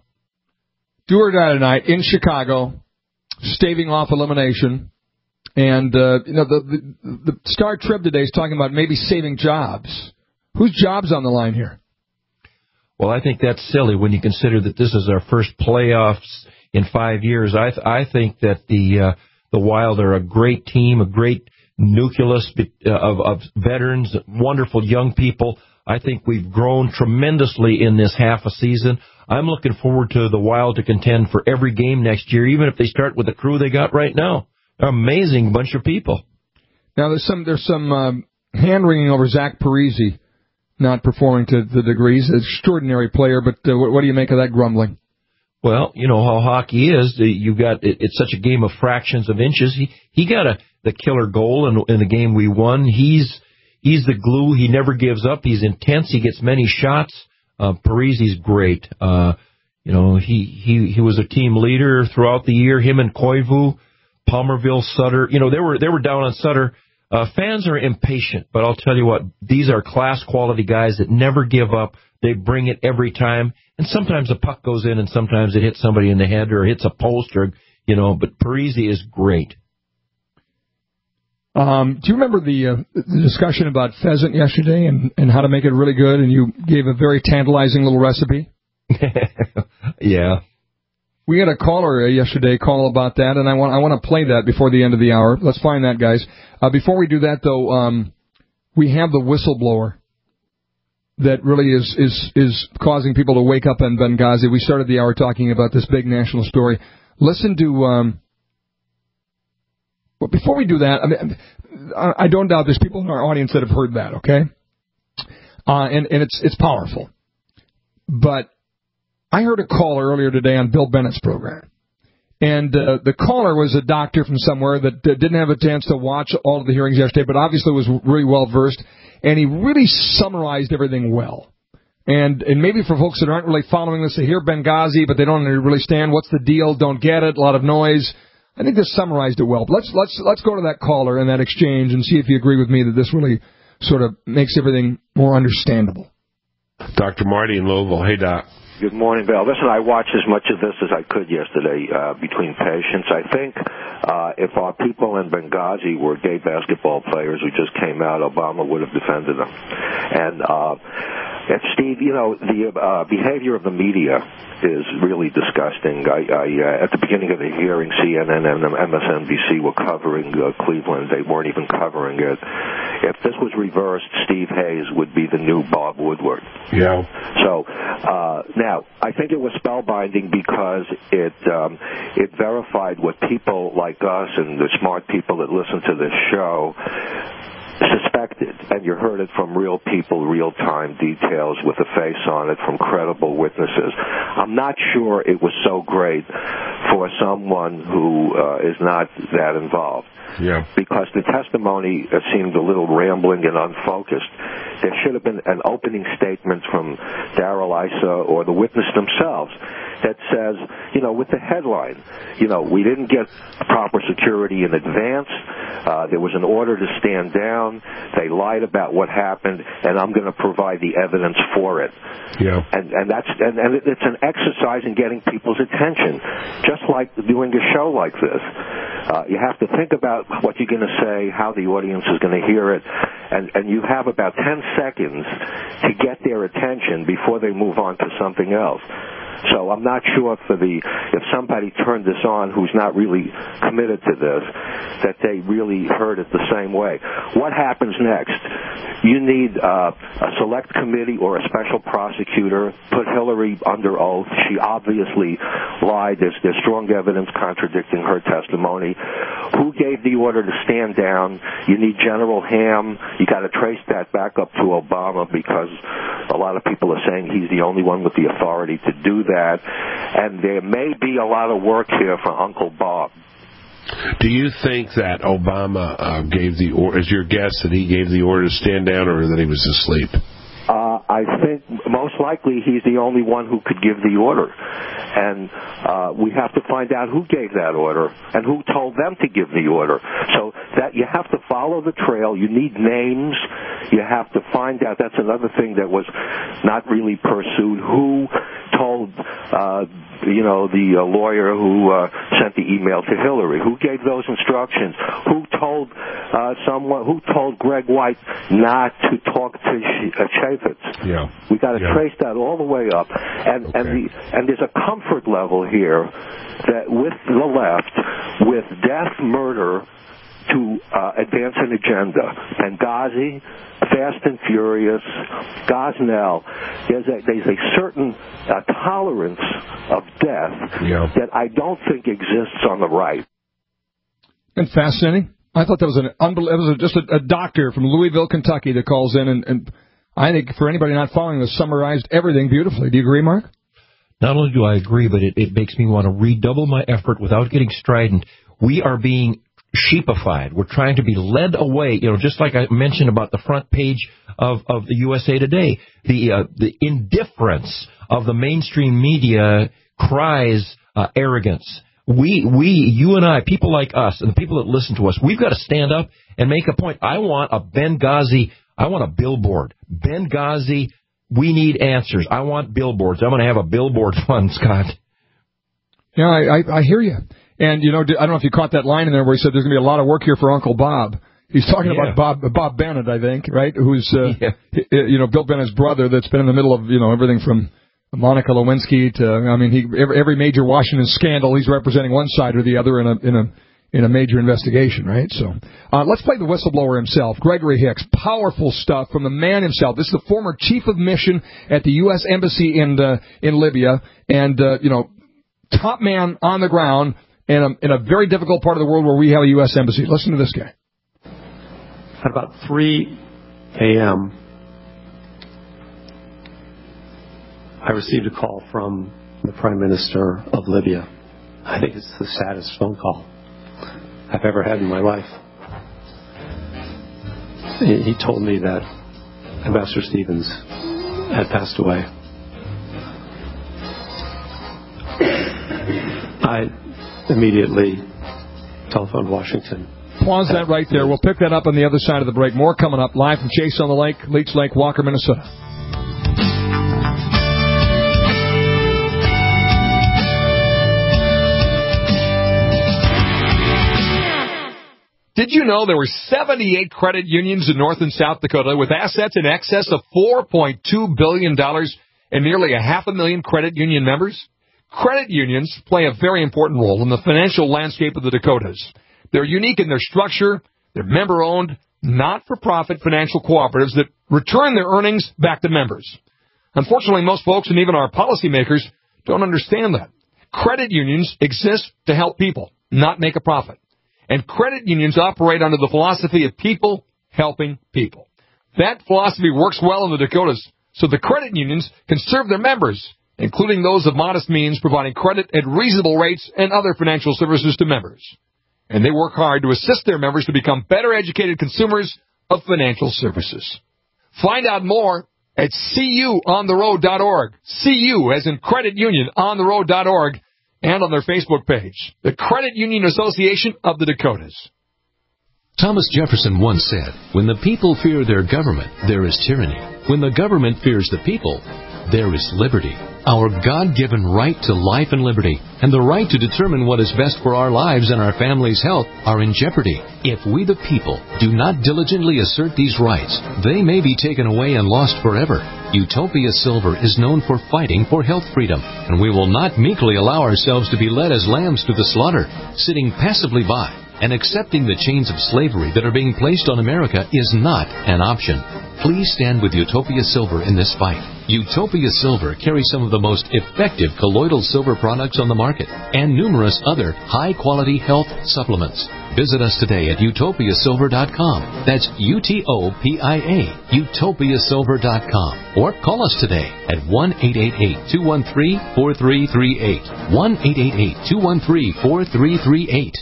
Do or die tonight in Chicago, staving off elimination, and uh, you know the, the the Star Trib today is talking about maybe saving jobs. Whose job's on the line here? Well, I think that's silly when you consider that this is our first playoffs in five years. I th- I think that the uh, the Wild are a great team, a great nucleus of, of veterans, wonderful young people. I think we've grown tremendously in this half a season. I'm looking forward to the Wild to contend for every game next year, even if they start with the crew they got right now. They're an amazing bunch of people. Now, there's some there's some um, hand-wringing over Zach Parise not performing to the degrees. Extraordinary player, but uh, what, what do you make of that grumbling? Well, you know how hockey is. You got it, it's such a game of fractions of inches. He he got a the killer goal in, in the game we won. He's he's the glue. He never gives up. He's intense. He gets many shots. Uh, Parise's great. Uh, you know he he he was a team leader throughout the year. Him and Koivu, Palmerville, Sutter. You know they were they were down on Sutter. Uh, fans are impatient, but I'll tell you what, these are class quality guys that never give up. They bring it every time, and sometimes the puck goes in, and sometimes it hits somebody in the head or hits a post, or you know. But Parise is great. Um, do you remember the, uh, the discussion about pheasant yesterday and, and how to make it really good? And you gave a very tantalizing little recipe. Yeah. We had a caller yesterday call about that, and I want I want to play that before the end of the hour. Let's find that, guys. Uh, before we do that, though, um, we have the whistleblower that really is, is, is causing people to wake up in Benghazi. We started the hour talking about this big national story. Listen to... Um, well, before we do that, I mean, I don't doubt there's people in our audience that have heard that, okay? Uh, and, and it's it's powerful. But I heard a caller earlier today on Bill Bennett's program. And uh, the caller was a doctor from somewhere that uh, didn't have a chance to watch all of the hearings yesterday, but obviously was really well-versed. And he really summarized everything well. And and maybe for folks that aren't really following this, they hear Benghazi, but they don't really stand. What's the deal? Don't get it. A lot of noise. I think this summarized it well. But let's let's let's go to that caller and that exchange and see if you agree with me that this really sort of makes everything more understandable. Doctor Marty in Louisville. Hey, Doc. Good morning, Bill. Listen, I watched as much of this as I could yesterday uh, between patients. I think uh, if our people in Benghazi were gay basketball players who just came out, Obama would have defended them. And, uh, and Steve, you know, the uh, behavior of the media is really disgusting. I, I, uh, at the beginning of the hearing, C N N and M S N B C were covering uh, Cleveland. They weren't even covering it. If this was reversed, Steve Hayes would be the new Bob Woodward. Yeah. So uh, now, I think it was spellbinding because it um, it verified what people like us and the smart people that listen to this show suspected, and you heard it from real people, real-time details with a face on it from credible witnesses. I'm not sure it was so great for someone who uh, is not that involved. Yeah. Because the testimony uh, seemed a little rambling and unfocused. There should have been an opening statement from Darrell Issa or the witness themselves that says, you know, with the headline, you know, we didn't get proper security in advance. Uh, there was an order to stand down. They lied about what happened, and I'm going to provide the evidence for it. Yeah. And and that's and, and it's an exercise in getting people's attention, just like doing a show like this. Uh, you have to think about what you're going to say, how the audience is going to hear it, and and you have about ten seconds to get their attention before they move on to something else. So I'm not sure for the if somebody turned this on who's not really committed to this, that they really heard it the same way. What happens next? You need uh, a select committee or a special prosecutor. Put Hillary under oath. She obviously lied. There's, there's strong evidence contradicting her testimony. Who gave the order to stand down? You need General Ham. You got to trace that back up to Obama because a lot of people are saying he's the only one with the authority to do that. And there may be a lot of work here for Uncle Bob. Do you think that Obama uh, gave the order, is your guess that he gave the order to stand down or that he was asleep? Uh, I think most likely he's the only one who could give the order. And uh, we have to find out who gave that order and who told them to give the order. So that you have to follow the trail. You need names. You have to find out. That's another thing that was not really pursued. Who told, uh, you know, the uh, lawyer who uh, sent the email to Hillary? Who gave those instructions? Who told uh, someone? Who told Greg White not to talk to uh, Chaffetz? Yeah. We got to yeah. trace that all the way up, and okay. and the and there's a comfort level here that with the left, with death, murder, to uh, advance an agenda. Benghazi, Fast and Furious, Gosnell, there's a, there's a certain uh, tolerance of death yeah. that I don't think exists on the right. And fascinating. I thought that was an unbelievable. It was just a, a doctor from Louisville, Kentucky, that calls in, and, and I think for anybody not following this, summarized everything beautifully. Do you agree, Mark? Not only do I agree, but it, it makes me want to redouble my effort without getting strident. We are being sheepified. We're trying to be led away, you know, just like I mentioned about the front page of, of the U S A Today. The uh, the indifference of the mainstream media cries uh, arrogance. We, we, you and I, people like us, and the people that listen to us, we've got to stand up and make a point. I want a Benghazi, I want a billboard. Benghazi, we need answers. I want billboards. I'm going to have a billboard fund, Scott. Yeah, I, I, I hear you. And, you know, I don't know if you caught that line in there where he said there's going to be a lot of work here for Uncle Bob. He's talking yeah. about Bob Bob Bennett, I think, right? Who's, uh, yeah. you know, Bill Bennett's brother that's been in the middle of, you know, everything from Monica Lewinsky to, I mean, he every, every major Washington scandal, he's representing one side or the other in a in a in a major investigation, right? So uh, let's play the whistleblower himself, Gregory Hicks. Powerful stuff from the man himself. This is the former chief of mission at the U S Embassy in uh, in Libya, and uh, you know, top man on the ground in a in a very difficult part of the world where we have a U S Embassy. Listen to this guy. At about three a.m., I received a call from the Prime Minister of Libya. I think it's the saddest phone call I've ever had in my life. He told me that Ambassador Stevens had passed away. I immediately telephoned Washington. Pause that right there. We'll pick that up on the other side of the break. More coming up live from Chase on the Lake, Leech Lake, Walker, Minnesota. Did you know there were seventy-eight credit unions in North and South Dakota with assets in excess of four point two billion dollars and nearly a half a million credit union members? Credit unions play a very important role in the financial landscape of the Dakotas. They're unique in their structure. They're member-owned, not-for-profit financial cooperatives that return their earnings back to members. Unfortunately, most folks and even our policymakers don't understand that. Credit unions exist to help people, not make a profit. And credit unions operate under the philosophy of people helping people. That philosophy works well in the Dakotas, so the credit unions can serve their members including those of modest means, providing credit at reasonable rates and other financial services to members. And they work hard to assist their members to become better educated consumers of financial services. Find out more at C U on the road dot org. C U as in Credit Union on the road dot org and on their Facebook page, the Credit Union Association of the Dakotas. Thomas Jefferson once said, "When the people fear their government, there is tyranny. When the government fears the people, there is liberty." Our God-given right to life and liberty and the right to determine what is best for our lives and our family's health are in jeopardy. If we the people do not diligently assert these rights, they may be taken away and lost forever. Utopia Silver is known for fighting for health freedom, and we will not meekly allow ourselves to be led as lambs to the slaughter, sitting passively by and accepting the chains of slavery that are being placed on America is not an option. Please stand with Utopia Silver in this fight. Utopia Silver carries some of the most effective colloidal silver products on the market and numerous other high-quality health supplements. Visit us today at utopia silver dot com. That's U T O P I A, utopia silver dot com. Or call us today at one eight eight eight, two one three, four three three eight. one eight eight eight, two one three, four three three eight.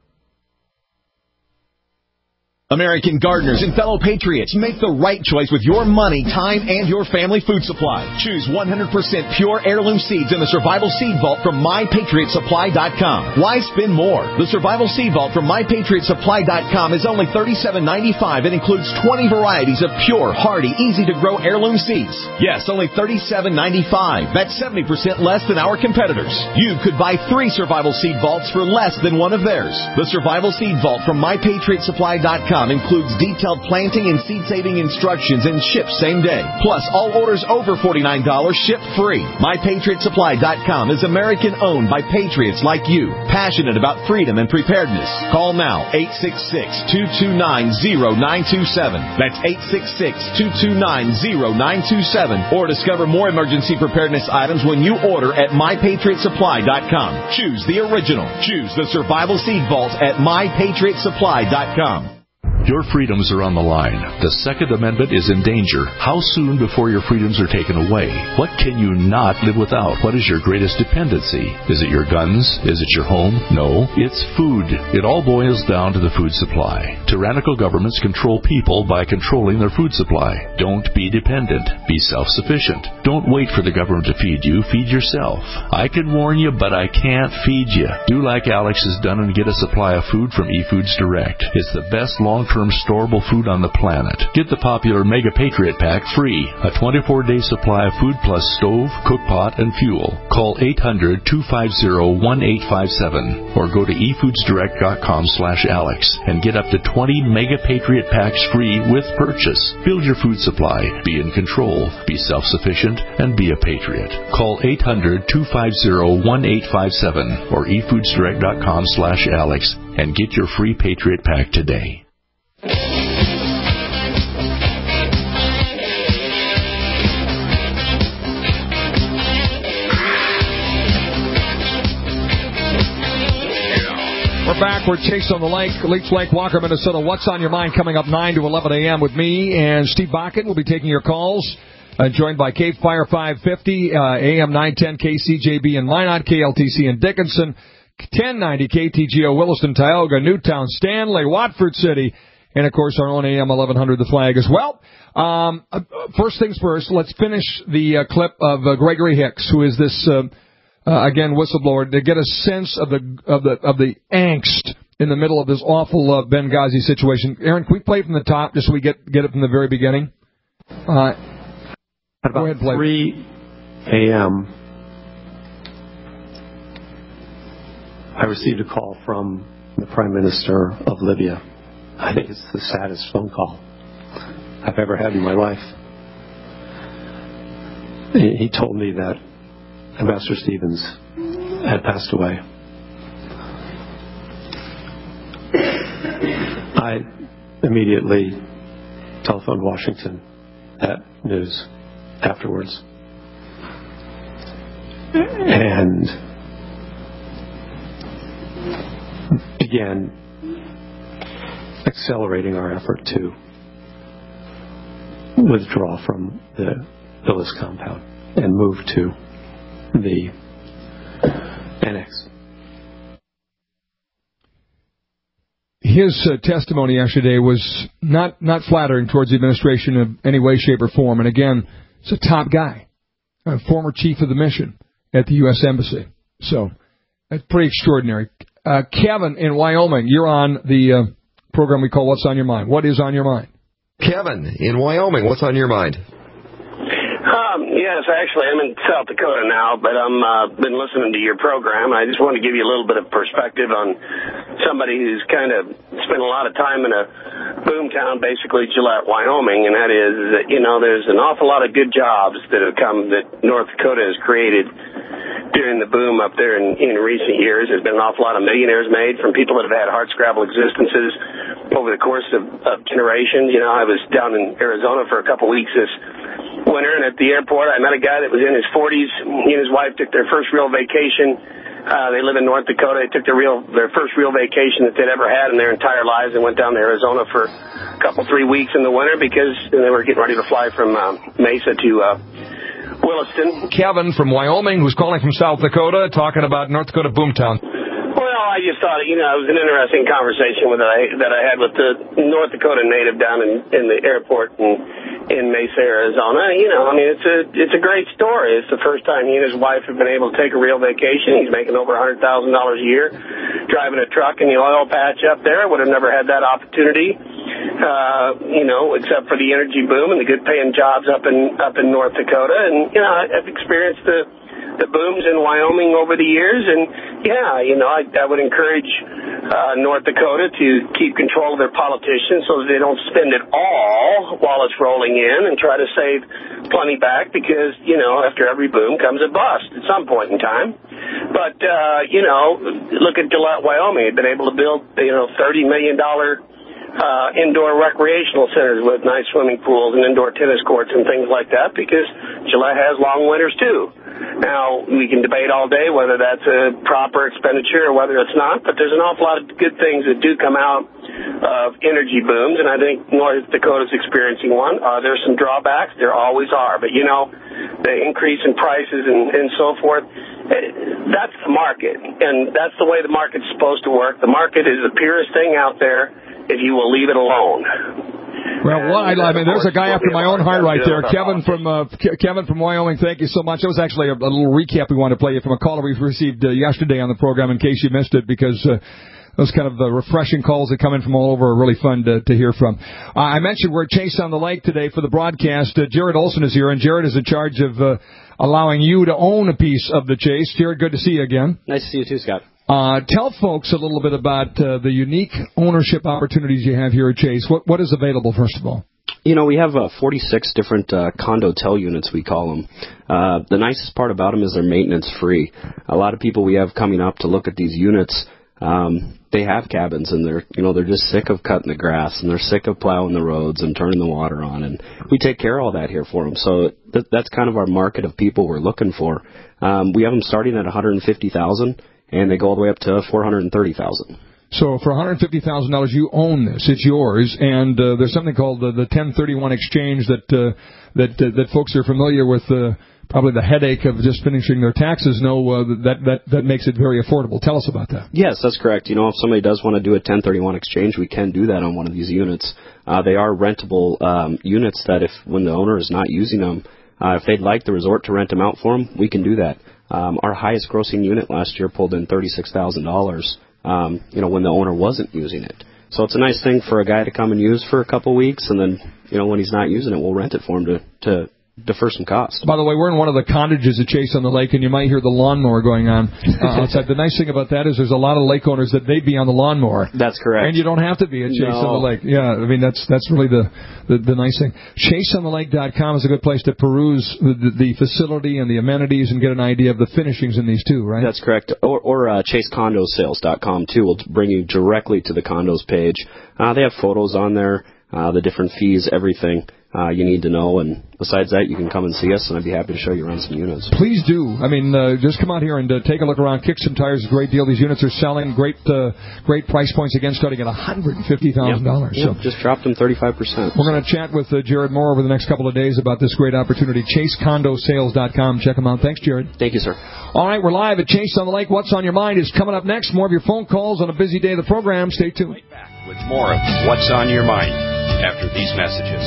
American gardeners and fellow patriots, make the right choice with your money, time, and your family food supply. Choose one hundred percent pure heirloom seeds in the Survival Seed Vault from my patriot supply dot com. Why spend more? The Survival Seed Vault from my patriot supply dot com is only thirty-seven ninety-five and includes twenty varieties of pure, hardy, easy-to-grow heirloom seeds. Yes, only thirty-seven ninety-five. That's seventy percent less than our competitors. You could buy three Survival Seed Vaults for less than one of theirs. The Survival Seed Vault from my patriot supply dot com includes detailed planting and seed-saving instructions and ships same day. Plus, all orders over forty-nine dollars ship free. my patriot supply dot com is American-owned by patriots like you, passionate about freedom and preparedness. Call now, eight six six, two two nine, zero nine two seven. That's eight six six, two two nine, zero nine two seven. Or discover more emergency preparedness items when you order at my patriot supply dot com. Choose the original. Choose the Survival Seed Vault at my patriot supply dot com. Your freedoms are on the line. The Second Amendment is in danger. How soon before your freedoms are taken away? What can you not live without? What is your greatest dependency? Is it your guns? Is it your home? No, it's food. It all boils down to the food supply. Tyrannical governments control people by controlling their food supply. Don't be dependent. Be self-sufficient. Don't wait for the government to feed you. Feed yourself. I can warn you, but I can't feed you. Do like Alex has done and get a supply of food from eFoods Direct. It's the best long-term storable food on the planet. Get the popular Mega Patriot Pack free. A twenty-four day supply of food plus stove, cook pot, and fuel. Call eight hundred, two five zero, one eight five seven or go to e foods direct dot com slash Alex and get up to twenty Mega Patriot Packs free with purchase. Build your food supply. Be in control. Be self-sufficient and be a patriot. Call eight hundred, two five zero, one eight five seven or e foods direct dot com slash Alex and get your free Patriot Pack today. We're back. We're Chase on the Lake, Leech Lake, Walker, Minnesota. What's on your mind coming up nine to eleven a.m. with me and Steve Bakken. We'll be taking your calls. Uh, joined by Cape Fire five fifty, uh, A M nine ten K C J B in Minot, K L T C in Dickinson, ten ninety K T G O Williston, Tioga, Newtown, Stanley, Watford City, and, of course, our own A M eleven hundred, The Flag, as well. Um, uh, first things first, let's finish the uh, clip of uh, Gregory Hicks, who is this, uh, uh, again, whistleblower, to get a sense of the of the of the angst in the middle of this awful uh, Benghazi situation. Aaron, can we play it from the top just so we get get it from the very beginning? Uh, At about ahead, three a.m., I received a call from the Prime Minister of Libya. I think it's the saddest phone call I've ever had in my life. He told me that Ambassador Stevens had passed away. I immediately telephoned Washington that news afterwards. And began accelerating our effort to withdraw from the Illis compound and move to the annex. His uh, testimony yesterday was not, not flattering towards the administration in any way, shape, or form. And again, it's a top guy, a former chief of the mission at the U S Embassy. So that's pretty extraordinary. Uh, Kevin in Wyoming, you're on the uh, program we call What's on Your Mind. What is on your mind? Kevin in Wyoming, what's on your mind? Um, yes, actually, I'm in South Dakota now, but I'm uh, been listening to your program. I just want to give you a little bit of perspective on somebody who's kind of spent a lot of time in a boom town, basically Gillette, Wyoming, and that is that, you know, there's an awful lot of good jobs that have come that North Dakota has created during the boom up there in, in recent years. There's been an awful lot of millionaires made from people that have had hard-scrabble existences over the course of, of generations. You know, I was down in Arizona for a couple weeks this winter, and at the airport I met a guy that was in his forties. He and his wife took their first real vacation. Uh, they live in North Dakota. They took their real their first real vacation that they'd ever had in their entire lives and went down to Arizona for a couple, three weeks in the winter because they were getting ready to fly from uh, Mesa to uh, Williston. Kevin from Wyoming, who's calling from South Dakota, talking about North Dakota boomtown. Well, I just thought, you know, it was an interesting conversation with I, that I had with the North Dakota native down in, in the airport in, in Mesa, Arizona. You know, I mean, it's a it's a great story. It's the first time he and his wife have been able to take a real vacation. He's making over one hundred thousand dollars a year, driving a truck in the oil patch up there. Would have never had that opportunity, uh, you know, except for the energy boom and the good-paying jobs up in up in North Dakota. And, you know, I've experienced the the booms in Wyoming over the years, and yeah, you know, I, I would encourage uh, North Dakota to keep control of their politicians so that they don't spend it all while it's rolling in and try to save plenty back because, you know, after every boom comes a bust at some point in time. But, uh, you know, look at Gillette, Wyoming. They've been able to build, you know, thirty million dollars Uh, indoor recreational centers with nice swimming pools and indoor tennis courts and things like that because Gillette has long winters too. Now, we can debate all day whether that's a proper expenditure or whether it's not, but there's an awful lot of good things that do come out of energy booms, and I think North Dakota's experiencing one. Are there some drawbacks? There always are, but, you know, the increase in prices and, and so forth, that's the market, and that's the way the market's supposed to work. The market is the purest thing out there if you will leave it alone. Well, well I, I mean, there's a guy after my own heart right there, Kevin from uh, Kevin from Wyoming. Thank you so much. That was actually a, a little recap we wanted to play you from a caller we received uh, yesterday on the program, in case you missed it, because uh, those kind of the refreshing calls that come in from all over are really fun to, to hear from. Uh, I mentioned we're at Chase on the Lake today for the broadcast. Uh, Jared Olson is here, and Jared is in charge of uh, allowing you to own a piece of the Chase. Jared, good to see you again. Nice to see you too, Scott. Uh, tell folks a little bit about uh, the unique ownership opportunities you have here at Chase. What What is available, first of all? You know, we have uh, forty-six different uh, condo-tel units, we call them. Uh, the nicest part about them is they're maintenance-free. A lot of people we have coming up to look at these units, um, they have cabins, and they're, you know, they're just sick of cutting the grass, and they're sick of plowing the roads and turning the water on, and we take care of all that here for them. So th- that's kind of our market of people we're looking for. Um, we have them starting at one hundred fifty thousand dollars. And they go all the way up to four hundred thirty thousand dollars. So for one hundred fifty thousand dollars, you own this. It's yours. And uh, there's something called uh, the ten thirty-one exchange that uh, that uh, that folks are familiar with, uh, probably the headache of just finishing their taxes know uh, that, that, that makes it very affordable. Tell us about that. Yes, that's correct. You know, if somebody does want to do a ten thirty-one exchange, we can do that on one of these units. Uh, they are rentable um, units that if when the owner is not using them, uh, if they'd like the resort to rent them out for them, we can do that. Um, our highest grossing unit last year pulled in thirty-six thousand dollars, um, you know, when the owner wasn't using it. So it's a nice thing for a guy to come and use for a couple weeks, and then, you know, when he's not using it, we'll rent it for him to, to defer some cost. By the way, we're in one of the cottages at Chase on the Lake, and you might hear the lawnmower going on uh, outside. The nice thing about that is there's a lot of lake owners that they'd be on the lawnmower. That's correct. And you don't have to be at Chase no. on the Lake. Yeah, I mean, that's that's really the, the, the nice thing. chase on the lake dot com is a good place to peruse the, the, the facility and the amenities and get an idea of the finishings in these, too, right? That's correct. Or, or uh, chase condo sales dot com, too, will bring you directly to the condos page. Uh, they have photos on there, uh, the different fees, everything. uh, you need to know. And besides that, you can come and see us, and I'd be happy to show you around some units. Please do. I mean, uh, just come out here and uh, take a look around. Kick Some Tires is a great deal. These units are selling great uh, great price points, again, starting at one hundred fifty thousand dollars. Yep. Yep. So just dropped them thirty-five percent. We're going to chat with uh, Jared Moore over the next couple of days about this great opportunity. Chase Condo Sales dot com. Check them out. Thanks, Jared. Thank you, sir. All right, we're live at Chase on the Lake. What's on your mind is coming up next. More of your phone calls on a busy day of the program. Stay tuned. Right back with more of What's on Your Mind after these messages.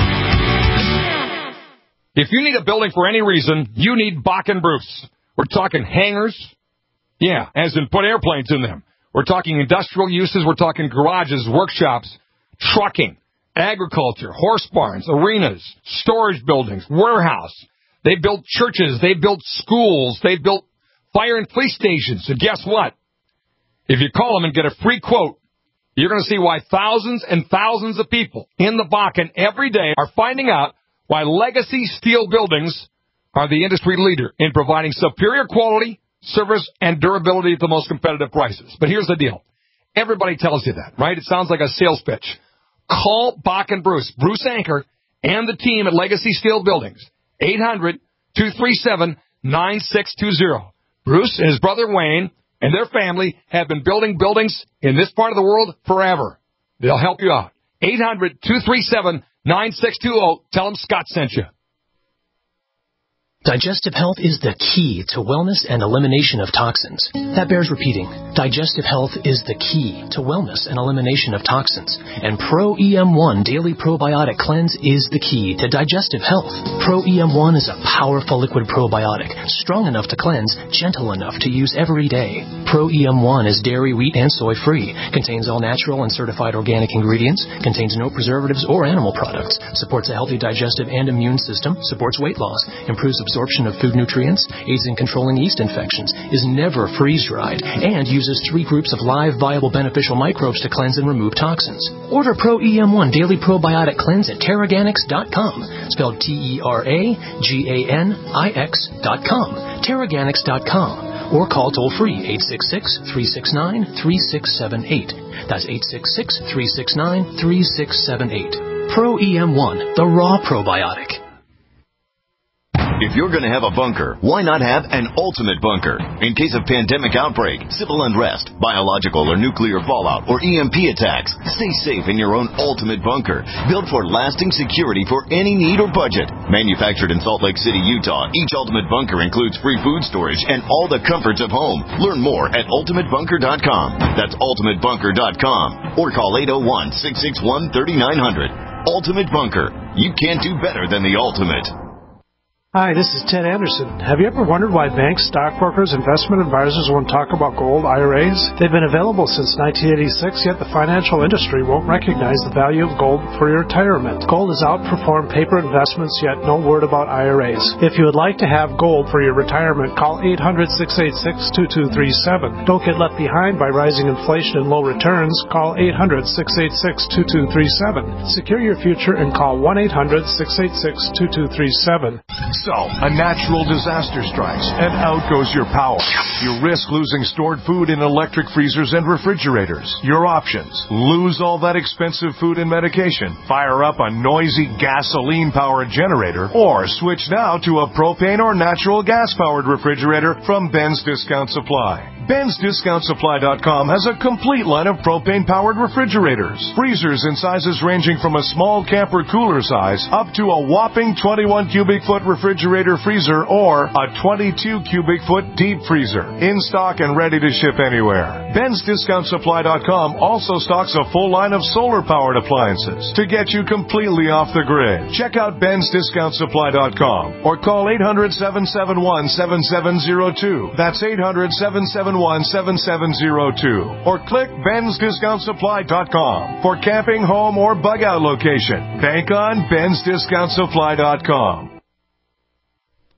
If you need a building for any reason, you need Bach and Bruce. We're talking hangars. Yeah, as in put airplanes in them. We're talking industrial uses. We're talking garages, workshops, trucking, agriculture, horse barns, arenas, storage buildings, warehouse. They built churches. They built schools. They built fire and police stations. And guess what? If you call them and get a free quote, you're going to see why thousands and thousands of people in the Bakken every day are finding out why Legacy Steel Buildings are the industry leader in providing superior quality, service, and durability at the most competitive prices. But here's the deal. Everybody tells you that, right? It sounds like a sales pitch. Call Bach and Bruce, Bruce Anchor, and the team at Legacy Steel Buildings, eight hundred, two three seven, nine six two zero. Bruce and his brother Wayne and their family have been building buildings in this part of the world forever. They'll help you out. eight hundred, two three seven, nine six two zero. Tell them Scott sent you. Digestive health is the key to wellness and elimination of toxins. That bears repeating. Digestive health is the key to wellness and elimination of toxins. And Pro E M one Daily Probiotic Cleanse is the key to digestive health. Pro E M one is a powerful liquid probiotic, strong enough to cleanse, gentle enough to use every day. Pro E M one is dairy, wheat, and soy-free, contains all natural and certified organic ingredients, contains no preservatives or animal products, supports a healthy digestive and immune system, supports weight loss, improves absorption of food nutrients, aids in controlling yeast infections, is never freeze-dried, and uses three groups of live, viable, beneficial microbes to cleanse and remove toxins. Order Pro E M one Daily Probiotic Cleanse at Terraganics dot com, spelled T E R A G A N I X dot com, Terraganics dot com, or call toll-free eight six six, three six nine, three six seven eight. That's eight six six, three six nine, three six seven eight. Pro E M one, the raw probiotic. If you're going to have a bunker, why not have an ultimate bunker? In case of pandemic outbreak, civil unrest, biological or nuclear fallout, or E M P attacks, stay safe in your own ultimate bunker. Built for lasting security for any need or budget. Manufactured in Salt Lake City, Utah, each ultimate bunker includes free food storage and all the comforts of home. Learn more at ultimate bunker dot com. That's ultimate bunker dot com. Or call eight oh one, six six one, three nine zero zero. Ultimate Bunker. You can't do better than the ultimate. Hi, this is Ted Anderson. Have you ever wondered why banks, stockbrokers, investment advisors won't talk about gold I R As? They've been available since nineteen eighty-six, yet the financial industry won't recognize the value of gold for your retirement. Gold has outperformed paper investments, yet no word about I R As. If you would like to have gold for your retirement, call eight hundred, six eight six, two two three seven. Don't get left behind by rising inflation and low returns. Call eight hundred, six eight six, two two three seven. Secure your future and call one eight hundred, six eight six, two two three seven. So, a natural disaster strikes, and out goes your power. You risk losing stored food in electric freezers and refrigerators. Your options: lose all that expensive food and medication, fire up a noisy gasoline-powered generator, or switch now to a propane or natural gas-powered refrigerator from Ben's Discount Supply. Ben's Discount Supply dot com has a complete line of propane-powered refrigerators. Freezers in sizes ranging from a small camper cooler size up to a whopping twenty-one cubic foot refrigerator freezer or a twenty-two cubic foot deep freezer. In stock and ready to ship anywhere. Ben's Discount Supply dot com also stocks a full line of solar-powered appliances to get you completely off the grid. Check out Ben's Discount Supply dot com or call eight hundred, seven seven one, seven seven zero two. That's eight hundred, seven seven one, seven seven zero two. Or click Ben's Discount Supply dot com for camping, home, or bug-out location. Bank on Ben's Discount Supply dot com.